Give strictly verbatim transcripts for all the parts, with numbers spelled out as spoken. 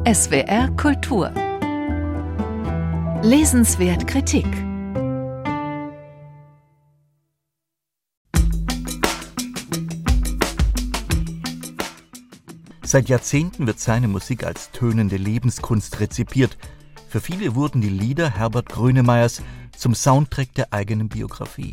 S W R Kultur. Lesenswert Kritik. Seit Jahrzehnten wird seine Musik als tönende Lebenskunst rezipiert. Für viele wurden die Lieder Herbert Grönemeyers zum Soundtrack der eigenen Biografie.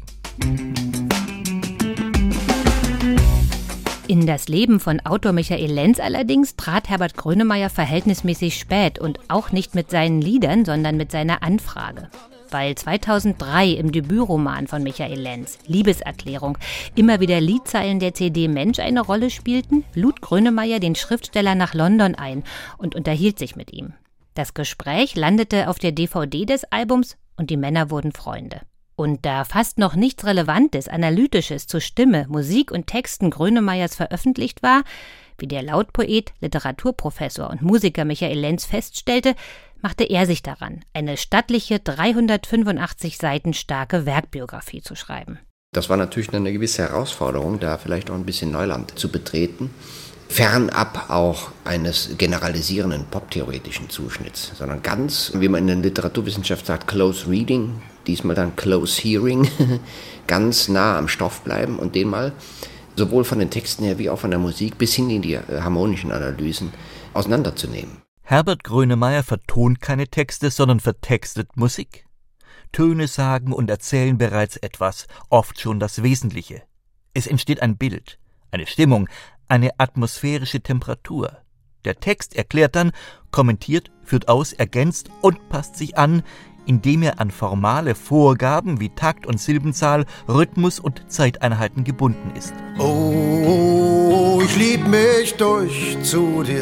In das Leben von Autor Michael Lenz allerdings trat Herbert Grönemeyer verhältnismäßig spät und auch nicht mit seinen Liedern, sondern mit seiner Anfrage. Weil zweitausenddrei im Debütroman von Michael Lenz, Liebeserklärung, immer wieder Liedzeilen der C D Mensch eine Rolle spielten, lud Grönemeyer den Schriftsteller nach London ein und unterhielt sich mit ihm. Das Gespräch landete auf der D V D des Albums und die Männer wurden Freunde. Und da fast noch nichts Relevantes, Analytisches zu Stimme, Musik und Texten Grönemeyers veröffentlicht war, wie der Lautpoet, Literaturprofessor und Musiker Michael Lenz feststellte, machte er sich daran, eine stattliche, dreihundertfünfundachtzig Seiten starke Werkbiografie zu schreiben. Das war natürlich eine gewisse Herausforderung, da vielleicht auch ein bisschen Neuland zu betreten. Fernab auch eines generalisierenden poptheoretischen Zuschnitts, sondern ganz, wie man in der Literaturwissenschaft sagt, close reading, diesmal dann close hearing, ganz nah am Stoff bleiben und den mal sowohl von den Texten her wie auch von der Musik bis hin in die harmonischen Analysen auseinanderzunehmen. Herbert Grönemeyer vertont keine Texte, sondern vertextet Musik. Töne sagen und erzählen bereits etwas, oft schon das Wesentliche. Es entsteht ein Bild, eine Stimmung, eine atmosphärische Temperatur. Der Text erklärt dann, kommentiert, führt aus, ergänzt und passt sich an, indem er an formale Vorgaben wie Takt und Silbenzahl, Rhythmus und Zeiteinheiten gebunden ist. Oh, ich lieb mich durch zu dir.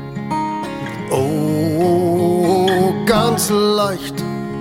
Oh, ganz leicht.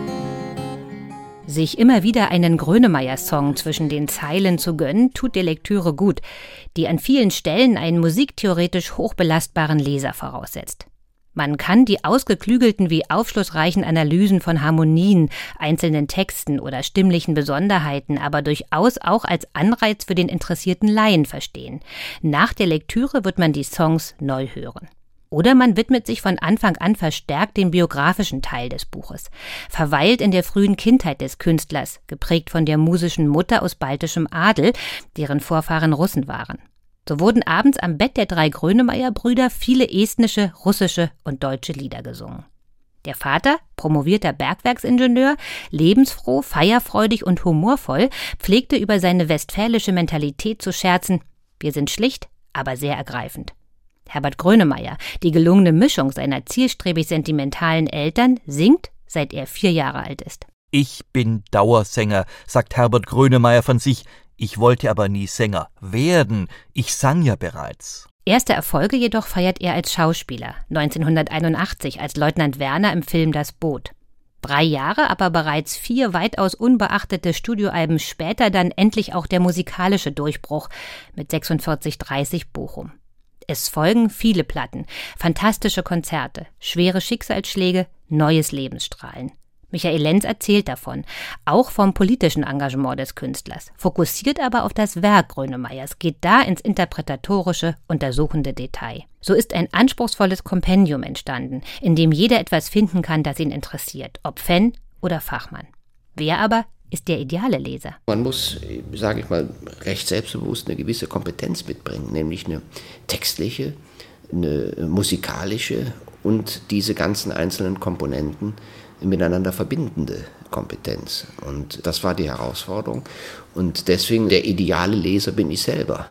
Sich immer wieder einen Grönemeyer-Song zwischen den Zeilen zu gönnen, tut der Lektüre gut, die an vielen Stellen einen musiktheoretisch hochbelastbaren Leser voraussetzt. Man kann die ausgeklügelten wie aufschlussreichen Analysen von Harmonien, einzelnen Texten oder stimmlichen Besonderheiten aber durchaus auch als Anreiz für den interessierten Laien verstehen. Nach der Lektüre wird man die Songs neu hören. Oder man widmet sich von Anfang an verstärkt dem biografischen Teil des Buches, verweilt in der frühen Kindheit des Künstlers, geprägt von der musischen Mutter aus baltischem Adel, deren Vorfahren Russen waren. So wurden abends am Bett der drei Grönemeyer-Brüder viele estnische, russische und deutsche Lieder gesungen. Der Vater, promovierter Bergwerksingenieur, lebensfroh, feierfreudig und humorvoll, pflegte über seine westfälische Mentalität zu scherzen: Wir sind schlicht, aber sehr ergreifend. Herbert Grönemeyer, die gelungene Mischung seiner zielstrebig sentimentalen Eltern, singt, seit er vier Jahre alt ist. Ich bin Dauersänger, sagt Herbert Grönemeyer von sich. Ich wollte aber nie Sänger werden. Ich sang ja bereits. Erste Erfolge jedoch feiert er als Schauspieler, neunzehnhunderteinundachtzig als Leutnant Werner im Film Das Boot. Drei Jahre, aber bereits vier weitaus unbeachtete Studioalben später dann endlich auch der musikalische Durchbruch mit sechsundvierzig dreißig Bochum. Es folgen viele Platten, fantastische Konzerte, schwere Schicksalsschläge, neues Lebensstrahlen. Michael Lenz erzählt davon, auch vom politischen Engagement des Künstlers, fokussiert aber auf das Werk Grönemeyers, geht da ins interpretatorische, untersuchende Detail. So ist ein anspruchsvolles Kompendium entstanden, in dem jeder etwas finden kann, das ihn interessiert, ob Fan oder Fachmann. Wer aber ist der ideale Leser? Man muss, sage ich mal, recht selbstbewusst eine gewisse Kompetenz mitbringen, nämlich eine textliche, eine musikalische und diese ganzen einzelnen Komponenten miteinander verbindende Kompetenz. Und das war die Herausforderung. Und deswegen der ideale Leser bin ich selber.